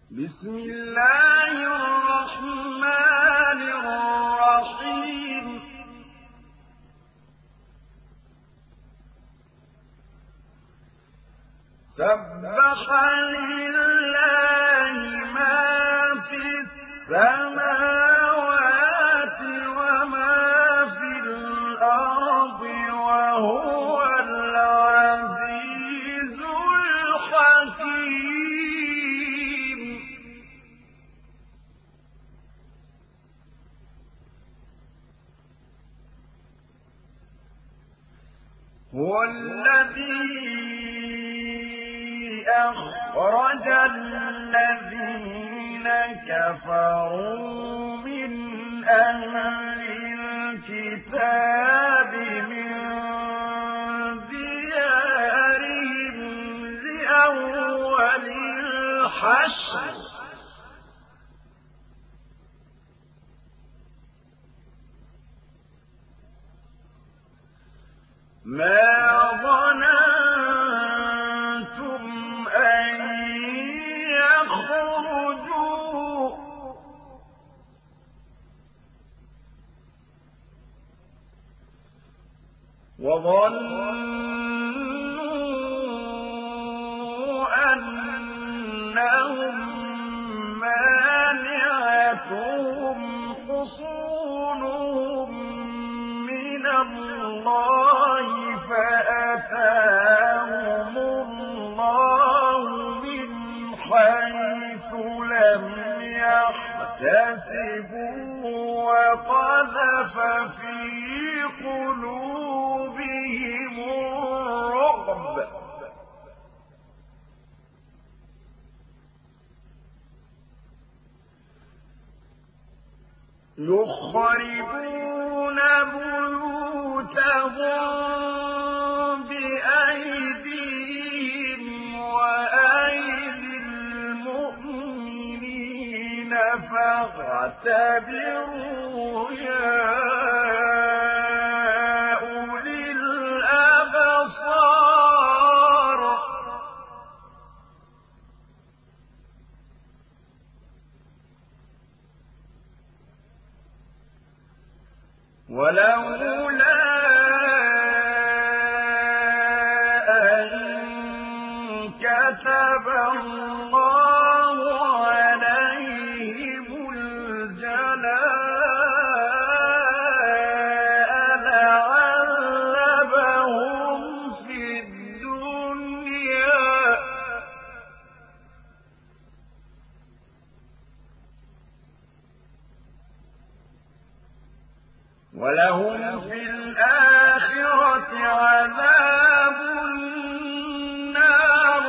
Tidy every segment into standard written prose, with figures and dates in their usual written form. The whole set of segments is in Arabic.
بسم الله الرحمن الرحيم سبح لله ما في السماوات وما في الأرض وهو العزيز الحكيم هو الذي أخرج الذين كفروا من أهل الكتاب من ديارهم لأول الحشر ما ظننتم أن يخرجوا وظنوا أنهم مانعتهم حصونهم من الله فأتاهم الله من حيث لم يحتسبوا وقذف في قلوبهم الرعب يخربون بيوتهم بأيديهم وأيدي المؤمنين فاعتبروا يا أولي الأبصار ولولا أن كتب الله عليهم الجلاء لعذبهم في الدنيا ولهم في الآخرة عذاب النار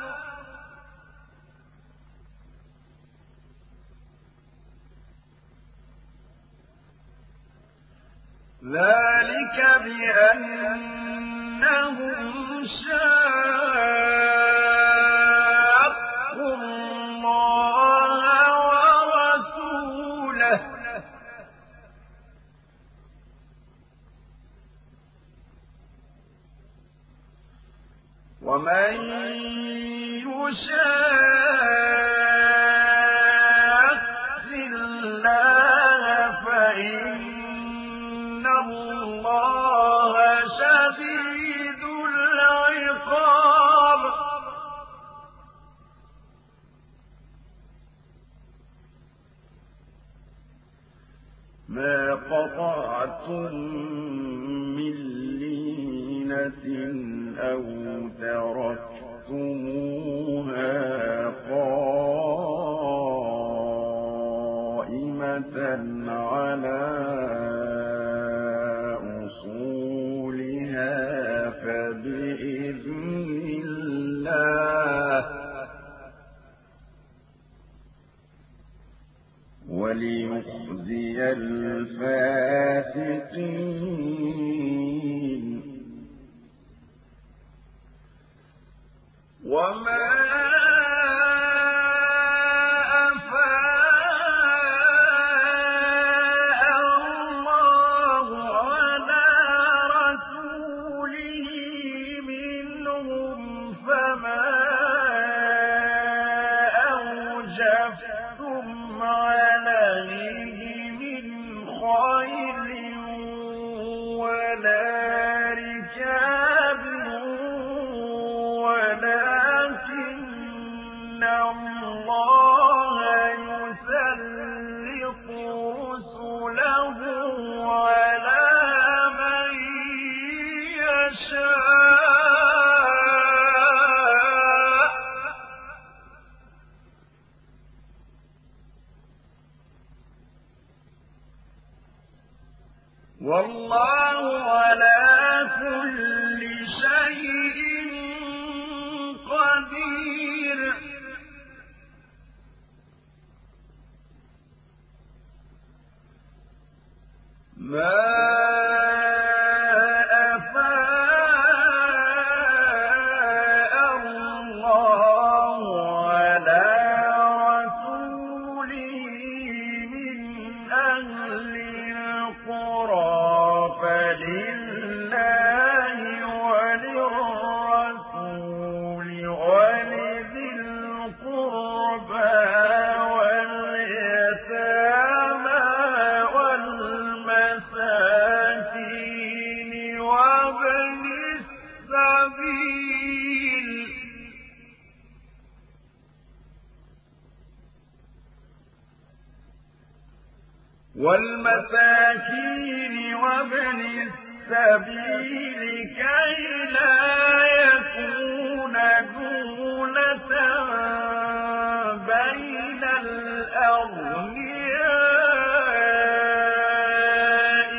ذلك بأنهم شاقوا الله ورسوله ومن يشاق الله فإن الله شديد العقاب ما قطعتم من لينة أو تركتموها قائمة على أصولها فبإذن الله وليخزي الفاسقين وما أفاء الله على رسوله منهم فما أوجب ولكن الله يسلط رسله على من يشاء والله على كل شيء قدير ما أفاء الله على رسوله من أهل القرى فلله وللرسول ولذي القربى واليتامى والمساكين وابن السبيل كي لا يكون دولة بين الأغنياء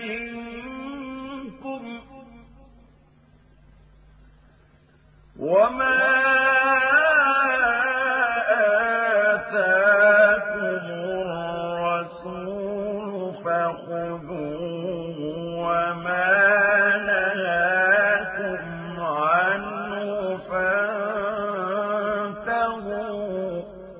منكم وما آتاكم الرسول فخذوه وما نهاكم عنه فانتهوا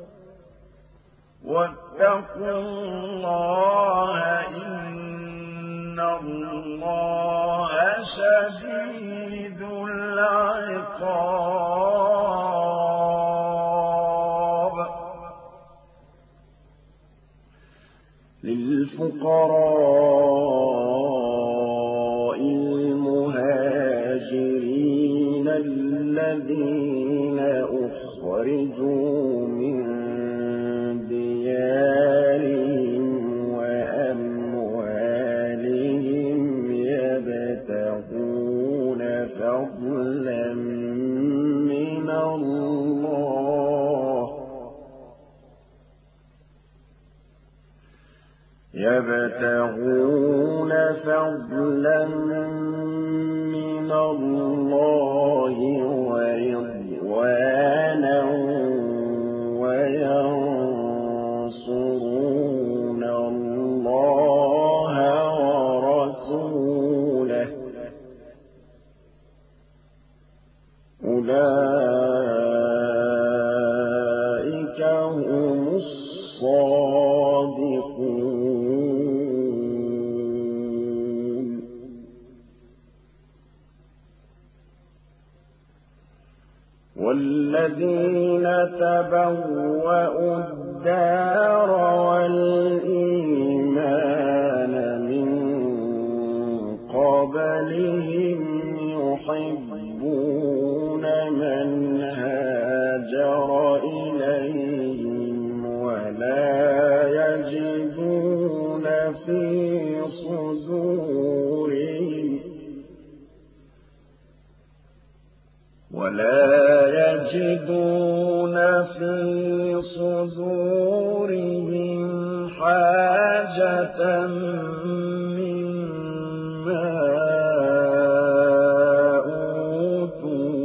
واتقوا الله إن الله شديد العقاب للفقراء المهاجرين الذين أخرجوا من ديارهم وأموالهم يبتغون فضلا من الله ورضوانا وينصرون الله ورسوله أولئك هم الصادقون والذين تبوأوا الدار والإيمان من قبلهم يحبون من هاجر إليهم ولا يجدون في صدورهم حاجة مما أوتوا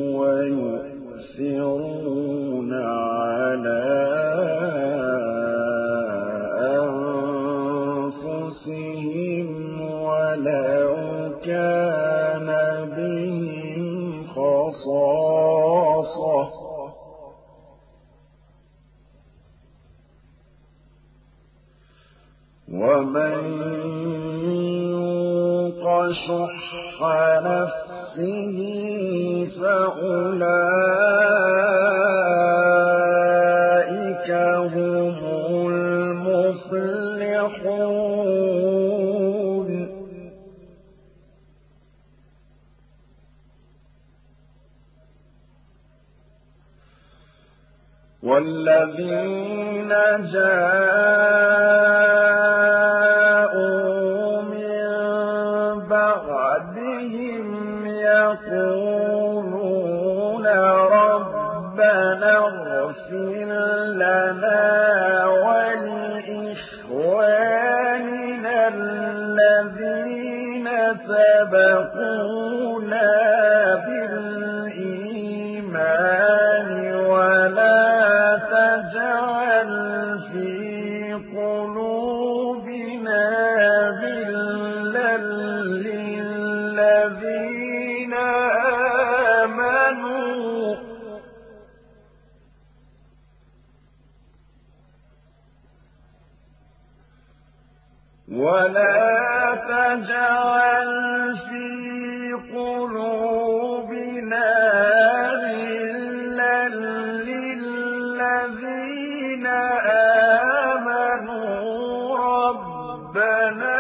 ويؤثرون على أنفسهم ولو كان بهم خصاصة ومن يوق شح نفسه فأولئك هم المفلحون والذين جاءوا من بعدهم يقولون ربنا اغفر لنا ولإخواننا الذين سبقونا بالإيمان ولا تجعل في قلوبنا غلا للذين آمنوا ربنا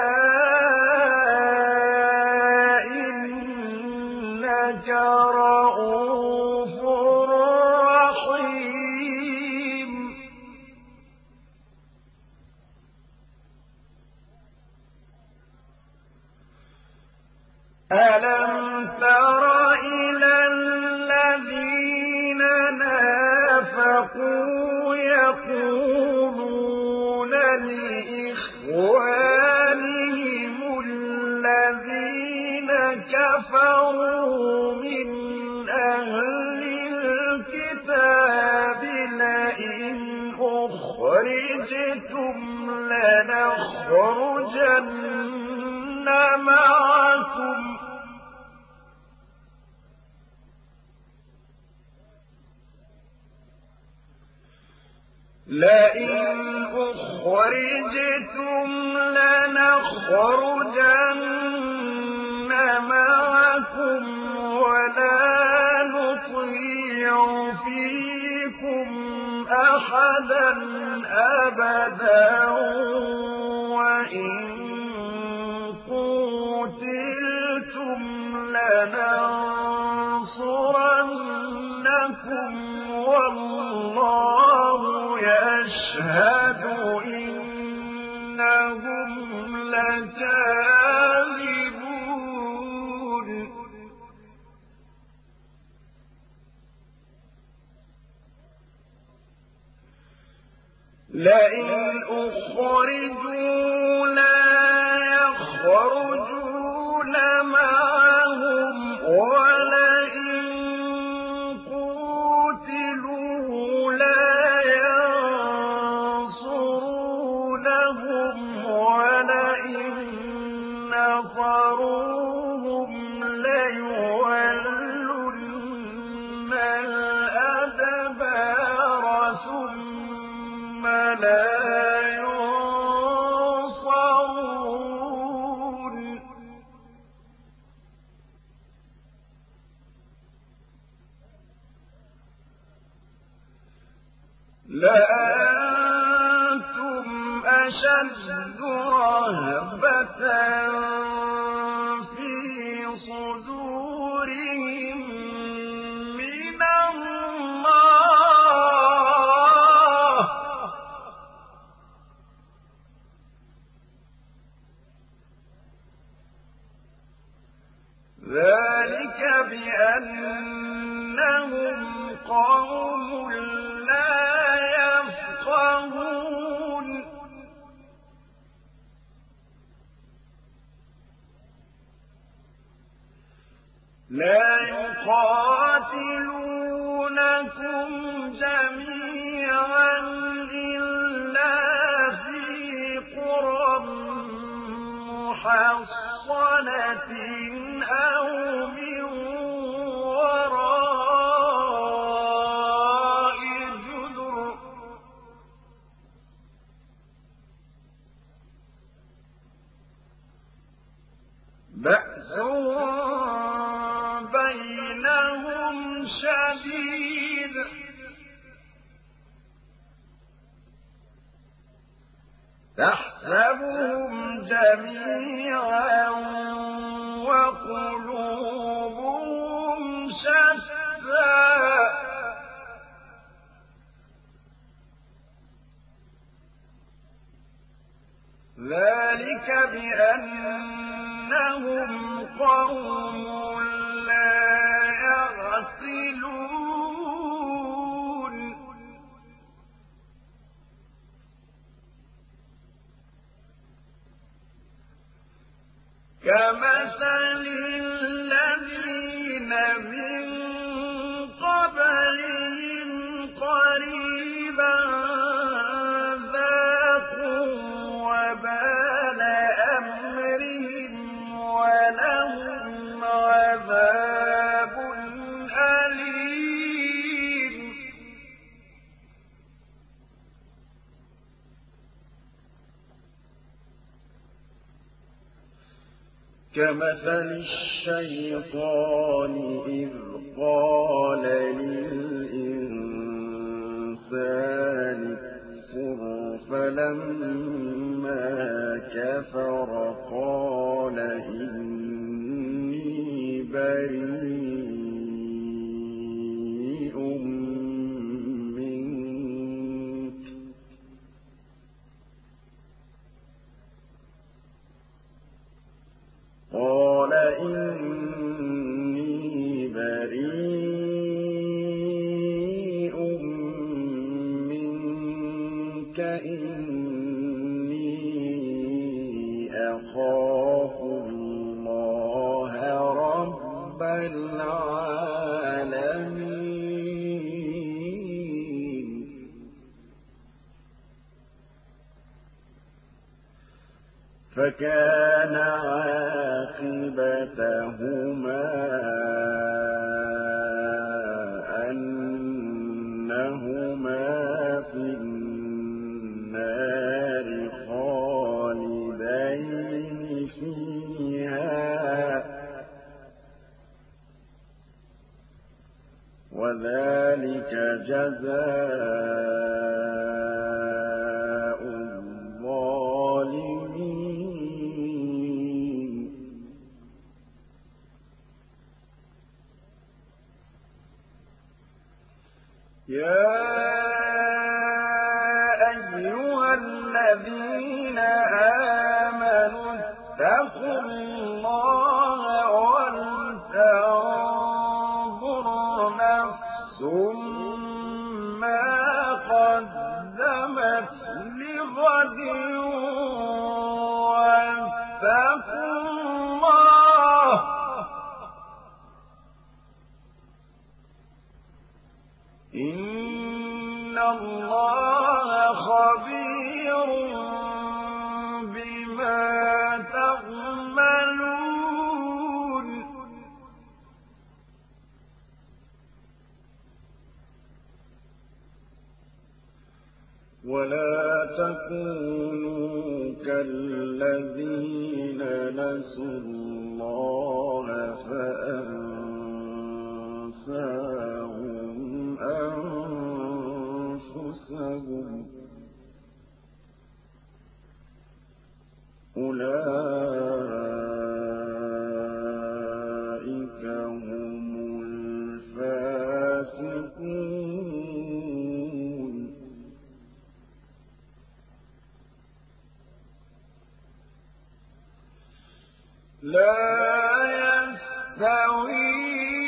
إنك رءوف رحيم ألم تر إلى الذين نافقوا يقولون لإخوانهم الذين كفروا من أهل الكتاب لئن أخرجتم لنخرجن معكم ولا نطيع فيكم أحدا أبدا وإن قوتلتم لننصرنكم والله يشهد إنهم لكاذبون لئن أخرجوا لا يخرجون معهم ولئن قوتلوا لا ينصرونهم ولئن نصروهم ليولن الأدبار ثم لا ينصرون لأنتم أشد رهبة في صدورهم من الله ذلك بأنهم قوم لا يفقهون لا يقاتلونكم جميعا إلا في قرى محصنة أو من وراء جدر بأسهم بينهم شديد تحسبهم جميعا وقلوبهم شتى قوم لا يعقلون كمثل الذين من قبلهم قريبا ذاقوا وبال أمرهم ولهم عذاب أليم كمثل الشيطان إذ قال للإنسان اكفر فلما كفر قال إني بريء منك قال إني بريء منك إني أخاف الله رب العالمين فكان عاقبتهما أنهما في النار خالدين فيها وذلك جزاء الظالمين يا أيها الذين آمنوا اتقوا الله ولتنظر نفس ما قدمت لغد واتقوا الله إن الله خبير بما تعملون ولا تكونوا كالذين نسوا الله فأنساهم أنفسهم أولئك هم الفاسقون لا يستوي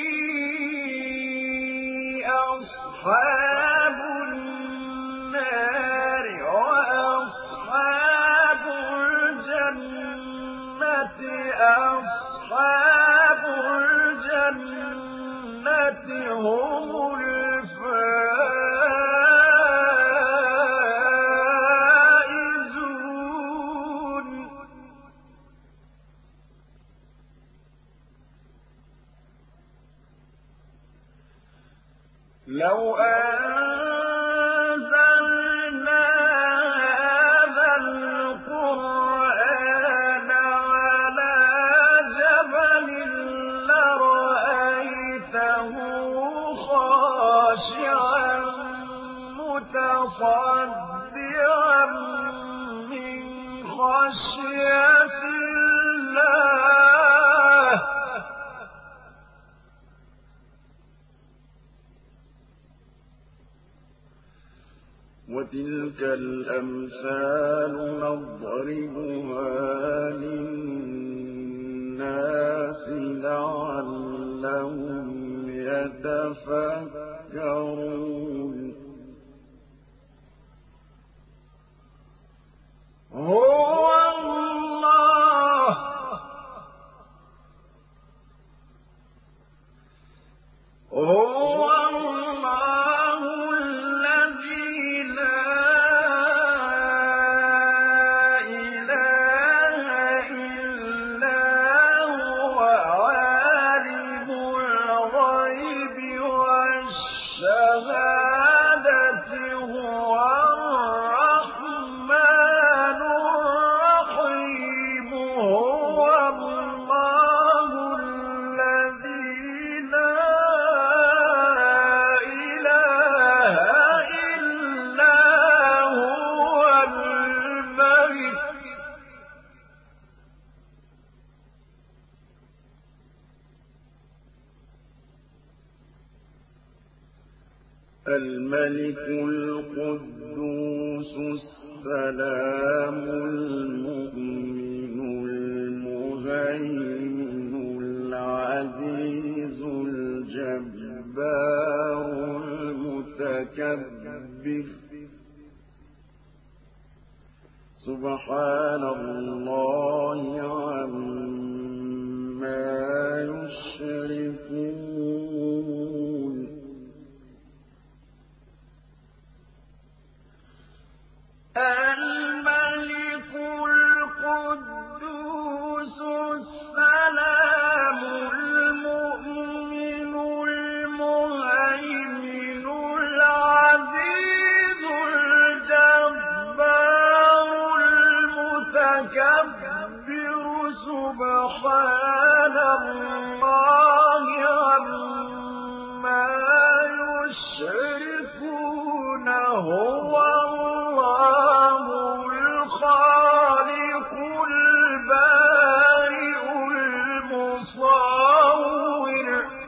أصحاب النار وأصحاب الجنة أصحاب الجنة هم الفائزون لو أنزلنا هذا القرآن على جبل لرأيته خاشعا متصدعا من خشية الله وتلك الأمثال نضربها للناس لعلهم يتفكرون هو الله الذي لا إله إلا هو عالم الغيب والشهادة هو الرحمن الرحيم هو الله الذي لا إله إلا هو الملك القدوس السلام المؤمن المهيمن العزيز الجبار المتكبر سبحان الله عما يشركون الملك القدوس السلام المؤمن المهيمن العزيز الجبار المتكبر سبحان الله عما يشركون هو الله الخالق البارئ المصور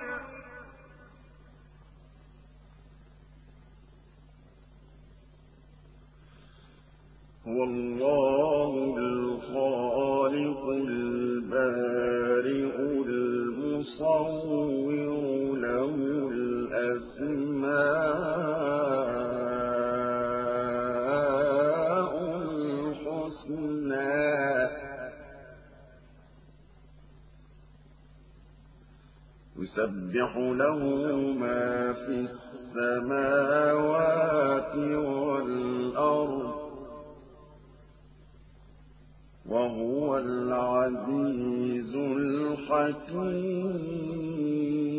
هو الله الخالق البارئ المصور له الأسماء الحسنى يسبح له ما في السماوات والأرض وهو العزيز الحكيم